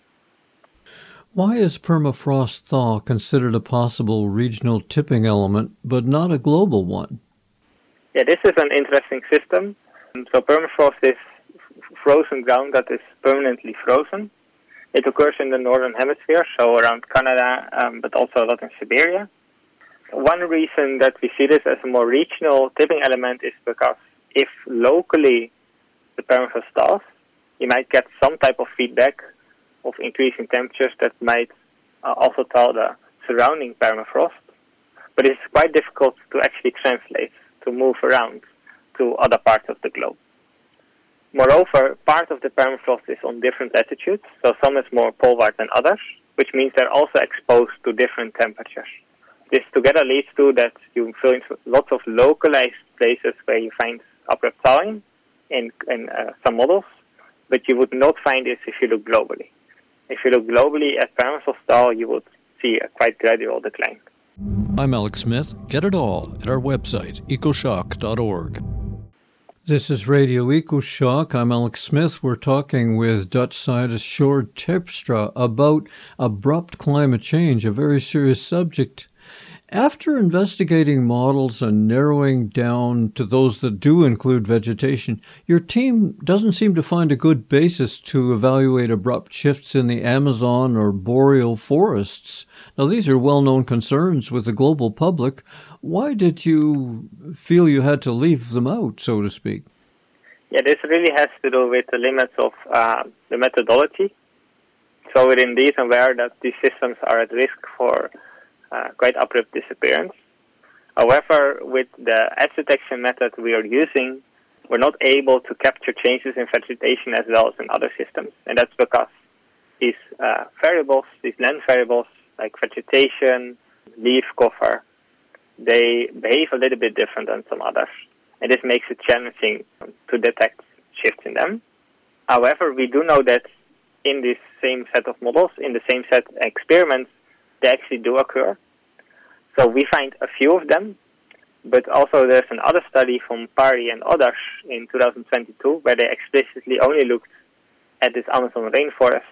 Why is permafrost thaw considered a possible regional tipping element, but not a global one? Yeah, this is an interesting system. So permafrost is frozen ground that is permanently frozen. It occurs in the northern hemisphere, so around Canada, but also a lot in Siberia. One reason that we see this as a more regional tipping element is because if locally the permafrost thaws, you might get some type of feedback of increasing temperatures that might also thaw the surrounding permafrost. But it's quite difficult to actually translate, to move around to other parts of the globe. Moreover, part of the permafrost is on different latitudes, so some is more poleward than others, which means they're also exposed to different temperatures. This together leads to that you find lots of localized places where you find abrupt thawing in some models, but you would not find this if you look globally. If you look globally at permafrost thaw, you would see a quite gradual decline. I'm Alex Smith. Get it all at our website, ecoshock.org. This is Radio EcoShock. I'm Alex Smith. We're talking with Dutch scientist Sjoerd Terpstra about abrupt climate change, a very serious subject. After investigating models and narrowing down to those that do include vegetation, your team doesn't seem to find a good basis to evaluate abrupt shifts in the Amazon or boreal forests. Now, these are well-known concerns with the global public. Why did you feel you had to leave them out, so to speak? Yeah, this really has to do with the limits of the methodology. So we're indeed aware that these systems are at risk for quite abrupt disappearance. However, with the edge detection method we are using, we're not able to capture changes in vegetation as well as in other systems. And that's because these variables, these land variables, like vegetation, leaf cover, they behave a little bit different than some others. And this makes it challenging to detect shifts in them. However, we do know that in this same set of models, in the same set of experiments, they actually do occur. So we find a few of them, but also there's another study from Pari and others in 2022 where they explicitly only looked at this Amazon rainforest.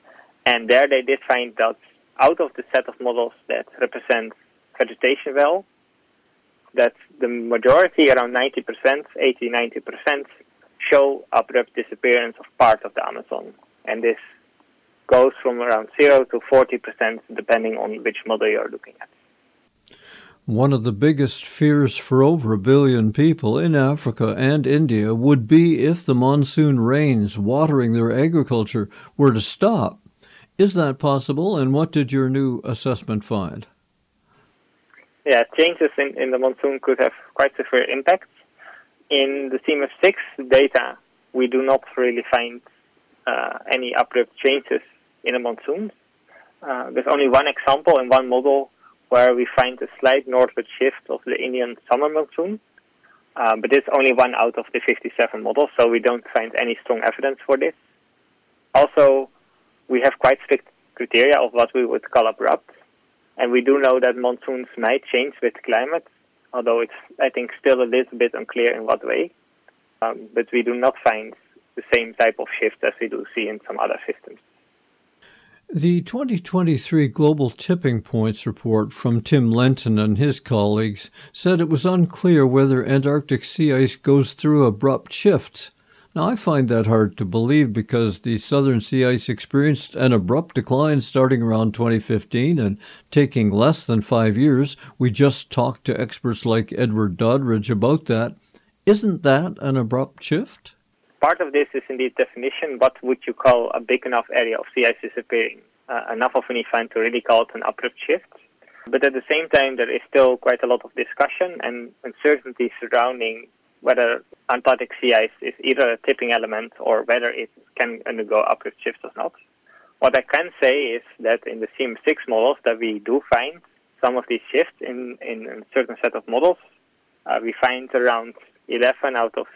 And there they did find that out of the set of models that represent vegetation well, that the majority, around 90%, 80-90%, show abrupt disappearance of part of the Amazon. And this goes from around 0 to 40%, depending on which model you're looking at. One of the biggest fears for over 1 billion people in Africa and India would be if the monsoon rains watering their agriculture were to stop. Is that possible, and what did your new assessment find? Yeah, changes in the monsoon could have quite severe impacts. In the CMF6 data, we do not really find any abrupt changes in a monsoon. There's only one example in one model where we find a slight northward shift of the Indian summer monsoon, but it's only one out of the 57 models, so we don't find any strong evidence for this. Also, we have quite strict criteria of what we would call abrupt, and we do know that monsoons might change with climate, although it's, I think, still a little bit unclear in what way. But we do not find the same type of shift as we do see in some other systems. The 2023 Global Tipping Points report from Tim Lenton and his colleagues said it was unclear whether Antarctic sea ice goes through abrupt shifts. Now, I find that hard to believe because the southern sea ice experienced an abrupt decline starting around 2015 and taking less than 5 years. We just talked to experts like Edward Doddridge about that. Isn't that an abrupt shift? Part of this is indeed definition. What would you call a big enough area of sea ice disappearing? Enough of an event to really call it an abrupt shift. But at the same time, there is still quite a lot of discussion and uncertainty surrounding whether Antarctic sea ice is either a tipping element or whether it can undergo abrupt shifts or not. What I can say is that in the CM6 models that we do find some of these shifts in a certain set of models. We find around 11 out of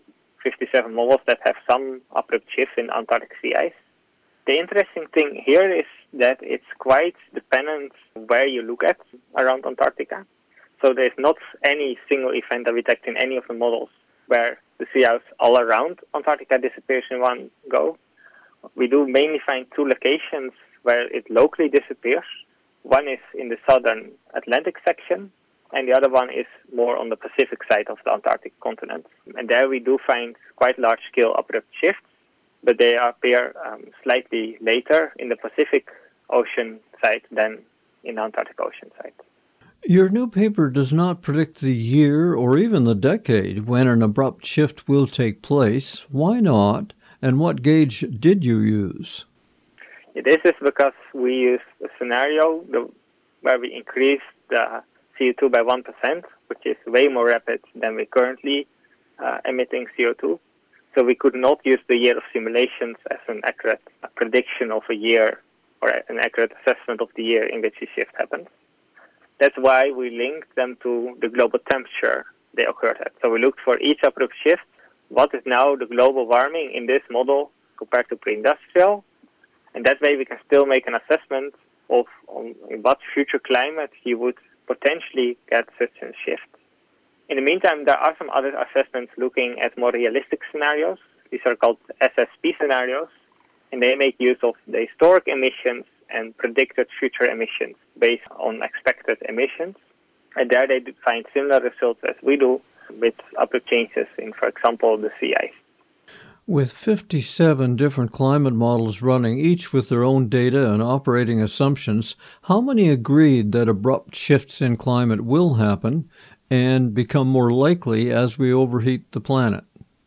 57 models that have some abrupt shifts in Antarctic sea ice. The interesting thing here is that it's quite dependent where you look at around Antarctica. So there's not any single event that we detect in any of the models where the sea ice all around Antarctica disappears in one go. We do mainly find two locations where it locally disappears. One is in the southern Atlantic section, and the other one is more on the Pacific side of the Antarctic continent. And there we do find quite large-scale abrupt shifts, but they appear slightly later in the Pacific Ocean side than in the Antarctic Ocean side. Your new paper does not predict the year or even the decade when an abrupt shift will take place. Why not? And what gauge did you use? This is because we used a scenario where we increased the CO2 by 1%, which is way more rapid than we currently emitting CO2. So we could not use the year of simulations as an accurate prediction of a year or an accurate assessment of the year in which the shift happens. That's why we linked them to the global temperature they occurred at. So we looked for each abrupt shift. What is now the global warming in this model compared to pre-industrial? And that way we can still make an assessment of on what future climate you would potentially get such a shift. In the meantime, there are some other assessments looking at more realistic scenarios. These are called SSP scenarios, and they make use of the historic emissions and predicted future emissions based on expected emissions. And there they find similar results as we do with abrupt changes in, for example, the sea ice. With 57 different climate models running, each with their own data and operating assumptions, how many agreed that abrupt shifts in climate will happen and become more likely as we overheat the planet?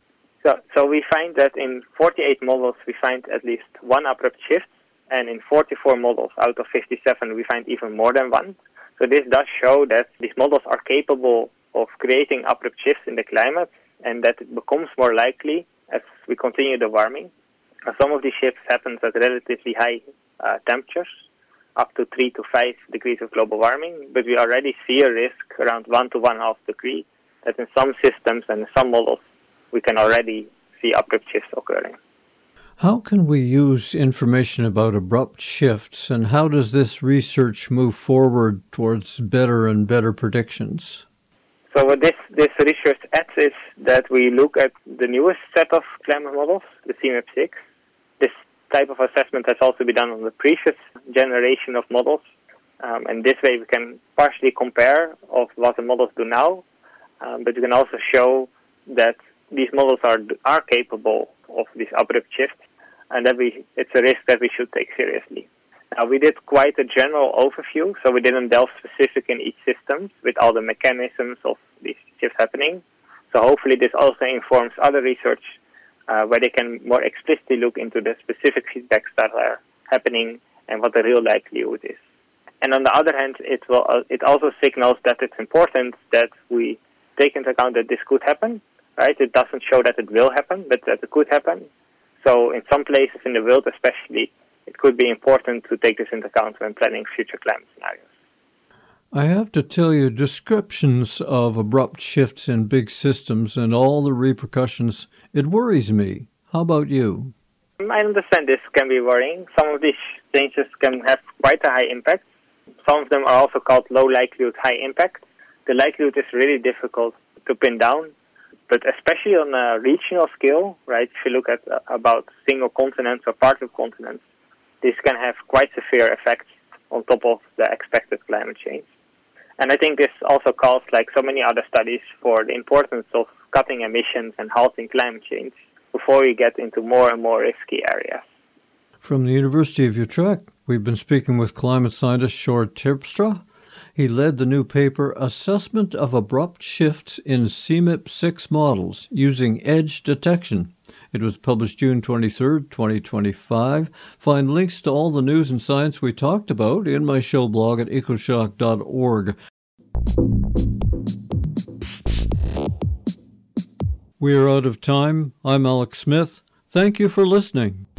So we find that in 48 models we find at least one abrupt shift, and in 44 models out of 57 we find even more than one. So this does show that these models are capable of creating abrupt shifts in the climate, and that it becomes more likely as we continue the warming. Some of these shifts happen at relatively high temperatures, up to 3 to 5 degrees of global warming, but we already see a risk around 1 to 1.5 degree that in some systems and in some models we can already see abrupt shifts occurring. How can we use information about abrupt shifts, and how does this research move forward towards better and better predictions? So what this research adds is that we look at the newest set of climate models, the CMF6. This type of assessment has also been done on the previous generation of models. And this way we can partially compare of what the models do now, but we can also show that these models are capable of these abrupt shifts, and that it's a risk that we should take seriously. Now, we did quite a general overview, so we didn't delve specific in each system with all the mechanisms of these shifts happening. So hopefully this also informs other research where they can more explicitly look into the specific feedbacks that are happening and what the real likelihood is. And on the other hand, it also signals that it's important that we take into account that this could happen, right? It doesn't show that it will happen, but that it could happen. So in some places in the world especially, it could be important to take this into account when planning future climate scenarios. I have to tell you, descriptions of abrupt shifts in big systems and all the repercussions, it worries me. How about you? I understand this can be worrying. Some of these changes can have quite a high impact. Some of them are also called low likelihood, high impact. The likelihood is really difficult to pin down, but especially on a regional scale, right? If you look at about single continents or parts of continents, this can have quite severe effects on top of the expected climate change. And I think this also calls, like so many other studies, for the importance of cutting emissions and halting climate change before we get into more and more risky areas. From the University of Utrecht, we've been speaking with climate scientist Sjoerd Terpstra. He led the new paper, Assessment of Abrupt Shifts in CMIP6 Models Using Edge Detection. It was published June 23, 2025. Find links to all the news and science we talked about in my show blog at ecoshock.org. We are out of time. I'm Alex Smith. Thank you for listening.